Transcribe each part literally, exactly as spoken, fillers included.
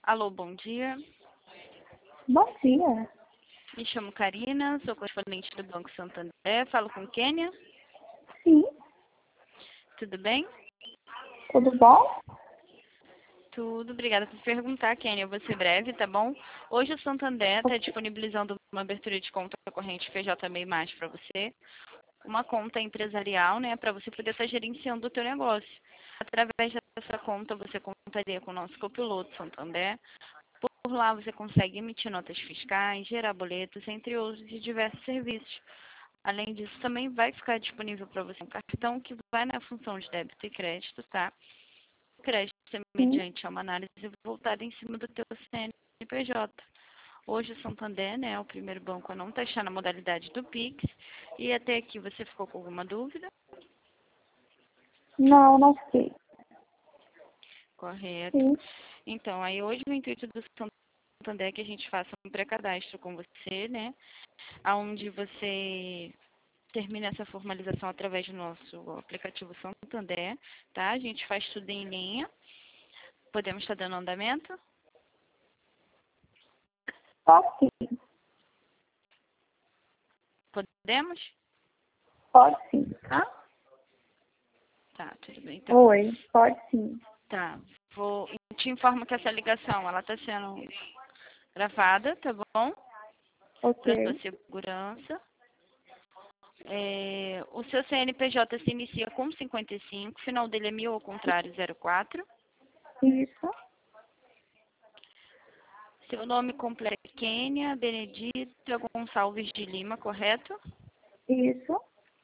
Alô, bom dia. Bom dia. Me chamo Karina, sou correspondente do Banco Santander. Falo com Kênia. Sim. Tudo bem? Tudo bom? Tudo. Obrigada por perguntar, Kênia. Eu vou ser breve, tá bom? Hoje o Santander está disponibilizando uma abertura de conta corrente P J M E I mais para você. Uma conta empresarial, né, para você poder estar gerenciando o teu negócio. Através dessa conta, você contaria com o nosso copiloto Santander. Por lá, você consegue emitir notas fiscais, gerar boletos, entre outros e diversos serviços. Além disso, também vai ficar disponível para você um cartão que vai na função de débito e crédito, tá? O crédito é mediante uma análise voltada em cima do teu C N P J. Hoje o Santander, né, é o primeiro banco a não taxar na modalidade do Pix. E até aqui você ficou com alguma dúvida? Não, não sei. Correto. Sim. Então, aí hoje o intuito do Santander é que a gente faça um pré-cadastro com você, né? Onde você termina essa formalização através do nosso aplicativo Santander, tá? A gente faz tudo em linha. Podemos estar dando andamento? Pode sim. Podemos? Pode sim. Tá? Tá, tudo bem. Então, Oi, pode sim. tá. Vou, te informo que essa ligação, ela está sendo gravada, tá bom? Para sua Ok. segurança. É, o seu C N P J se inicia com cinquenta e cinco, final dele é mil ao contrário, zero quatro. Isso. Seu nome completo é Kênia Benedita Gonçalves de Lima, correto? Isso.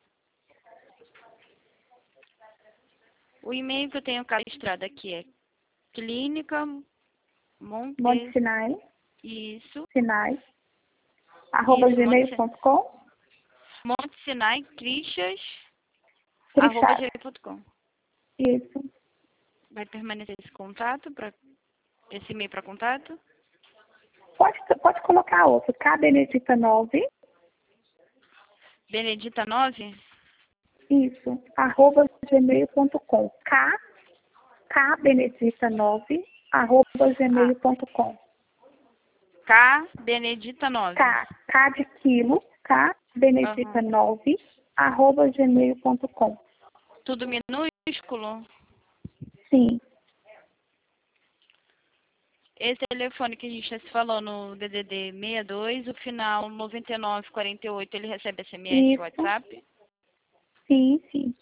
O e-mail que eu tenho cadastrado aqui é clínica Monte Monte... Sinai. Isso. Sinai. Arroba Isso, gmail Monte, ponto com. Monte Sinai Crixas, arroba Crixás. gmail ponto com. Isso. Vai permanecer esse contato, pra, esse e-mail para contato? Pode, pode colocar outro. K Benedita nove. Benedita nove? Isso. Arroba gmail ponto com. K. K Benedita nove. Arroba Ah, gmail ponto com. K Benedita nove. K. K de quilo. K Benedita Uhum. nove. Arroba gmail ponto com. Tudo minúsculo? Sim. Esse telefone que a gente já se falou no D D D sessenta e dois, o final noventa e nove quarenta e oito, ele recebe S M S, Isso. WhatsApp? Sim, sim.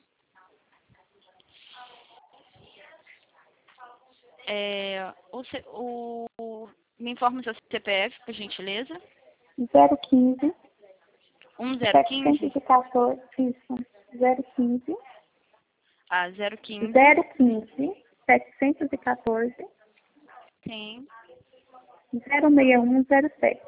É, o, C- o, me informa o seu C P F, por gentileza. zero quinze. um zero quinze? setecentos e quatorze. Isso. zero quinze. Ah, zero quinze. zero quinze. setecentos e quatorze. Sim. zero seis um zero sete.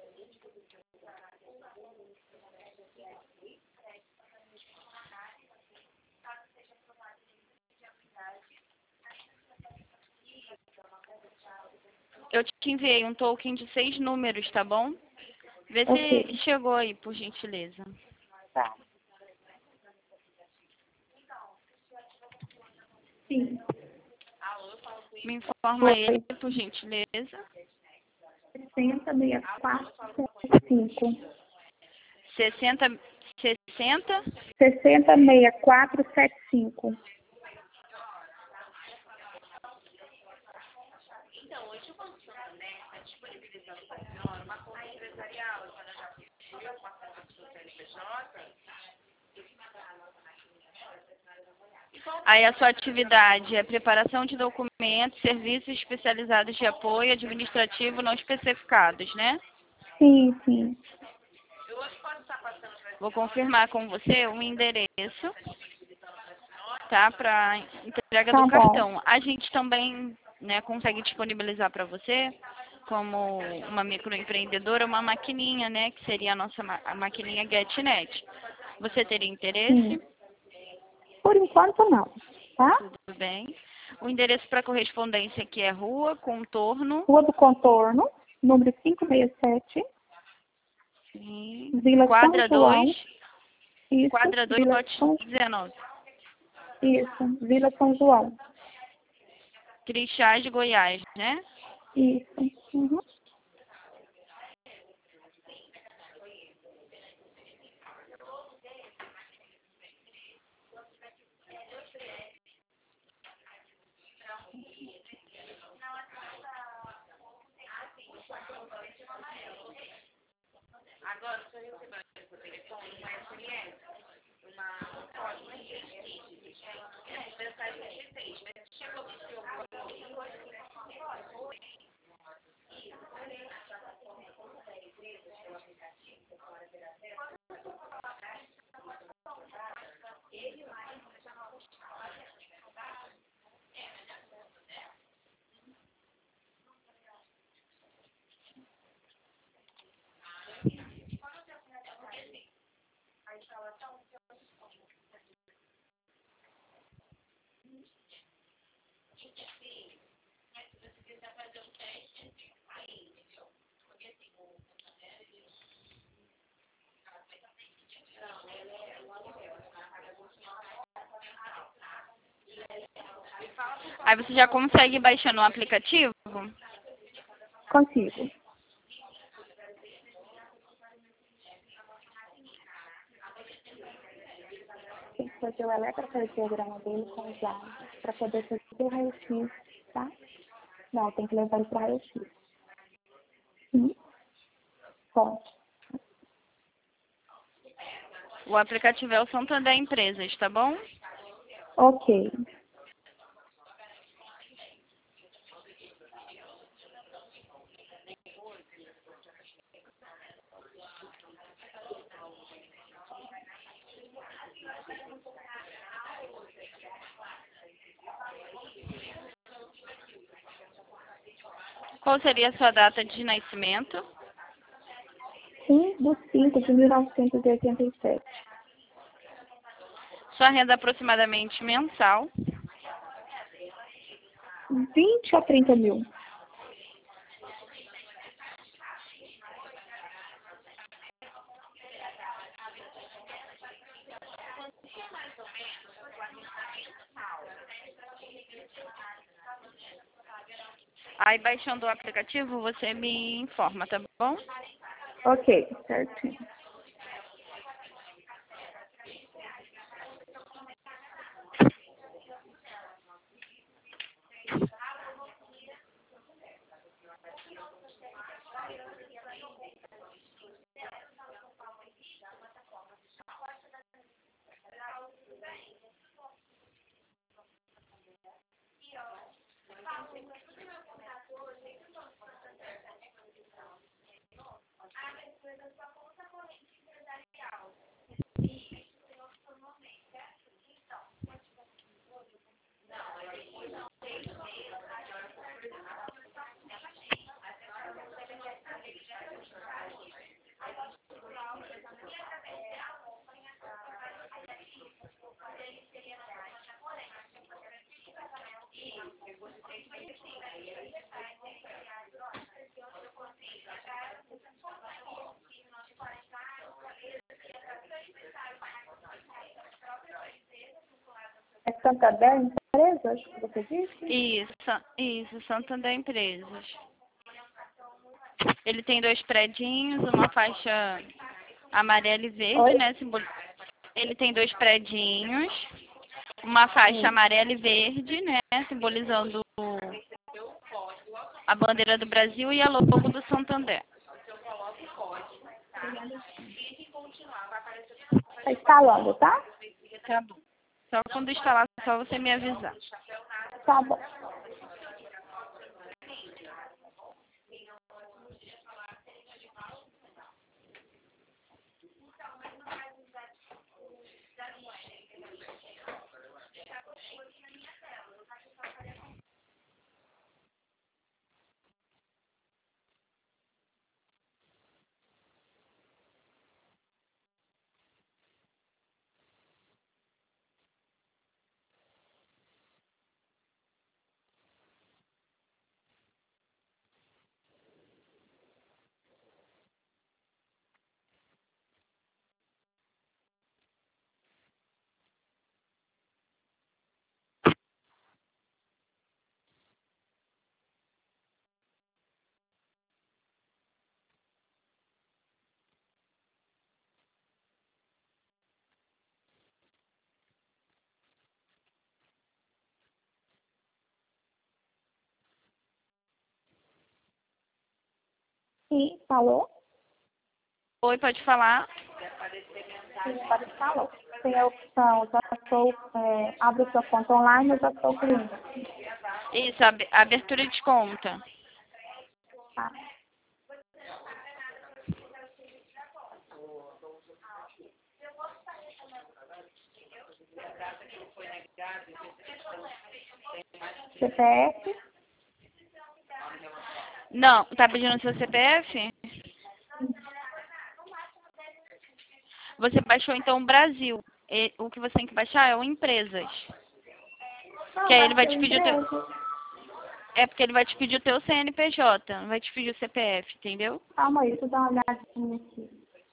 Eu te enviei um token de seis números, tá bom? Vê se Ok. chegou aí, por gentileza. Tá. Sim. Me informa Foi. ele, por gentileza. sessenta, sessenta e quatro, setenta e cinco. sessenta, sessenta. sessenta, sessenta e quatro, setenta e cinco. Aí a sua atividade é preparação de documentos, serviços especializados de apoio administrativo não especificados, né? Sim, sim. Vou confirmar com você o endereço, tá? Para entrega do Tá bom. cartão. A gente também, né, consegue disponibilizar para você, como uma microempreendedora, uma maquininha, né? Que seria a nossa ma a maquininha GetNet. Você teria interesse? Sim. Por enquanto não. Tá? Tudo bem. O endereço para correspondência aqui é Rua Contorno. Rua do Contorno, número quinhentos e sessenta e sete. Sim. Vila São Quadra dois. João. Isso. Quadra dois, Vila lote São dezenove. Isso. Vila São João. Crixás de Goiás, né? Isso. Uhum. Aí você já consegue baixar no aplicativo? Consigo. Tem que fazer o eletrocardiograma dele com os dados para poder fazer o raio-x, tá? Não, tem que levar ele para o raio-x. Sim. Pode. O aplicativo é o Santander Empresas, tá bom? Ok. Qual seria a sua data de nascimento? um do cinco de mil novecentos e oitenta e sete. Sua renda aproximadamente mensal? vinte a trinta mil. Aí, baixando o aplicativo, você me informa, tá bom? Ok, certinho. É Santander Empresas, que você disse? Isso, isso, Santander Empresas. Ele tem dois predinhos, uma faixa amarela e verde, Oi? né? Simbol... Ele tem dois predinhos, uma faixa Hum. amarela e verde, né? Simbolizando a bandeira do Brasil e a logo do Santander. Está instalando, tá? Tá bom. Só quando instalar, só você me avisar. Tá bom. Sim, falou? Oi, pode falar? Sim, pode falar. Tem a opção, já sou, é, abre sua conta online, eu já sou cliente. Isso, ab- abertura de conta. Tá? C P F? Não, tá pedindo seu C P F? Você baixou então o Brasil. E- o que você tem que baixar é o Empresas. Não, Que aí vai ele vai ser te pedir o teu... empresa. É porque ele vai te pedir o teu C N P J, não vai te pedir o C P F, entendeu? Calma aí, deixa eu dar uma olhadinha aqui.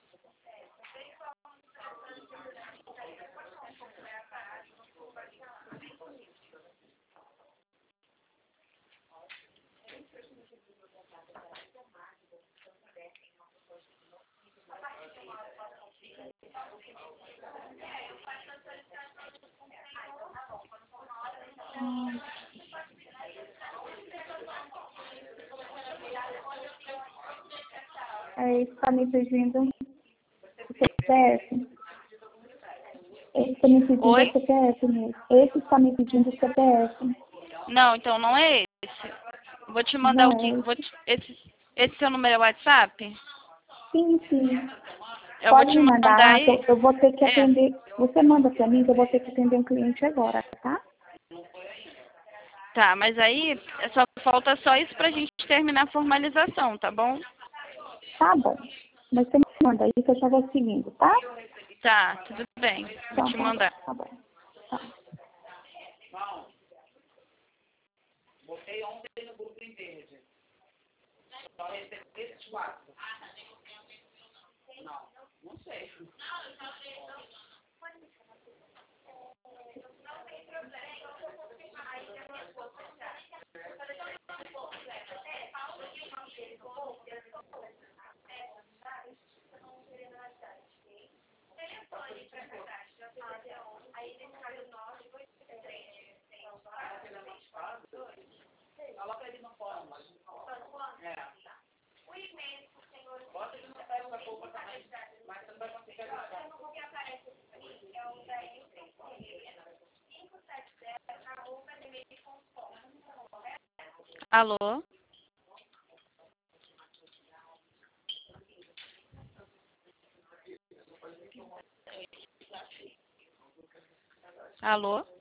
Hum, é isso, tá me pedindo o C P F. Esse está me pedindo o Oi? C P F mesmo. Esse está me pedindo o C P F. Não, então não é esse. Vou te mandar Não o que. é Vou esse. te, esse, esse seu número é WhatsApp? Sim, sim. Eu vou Pode te me mandar mandar, que aí. eu, eu vou ter que É. atender. Você manda para mim que eu vou ter que atender um cliente agora, tá? Tá, mas aí é só falta só isso pra gente terminar a formalização, tá bom? Tá bom. Mas você me manda aí que eu já vou seguindo, tá? Tá, tudo bem. Vou Então te tá bom, mandar. tá bom. Tá. Alô? Alô?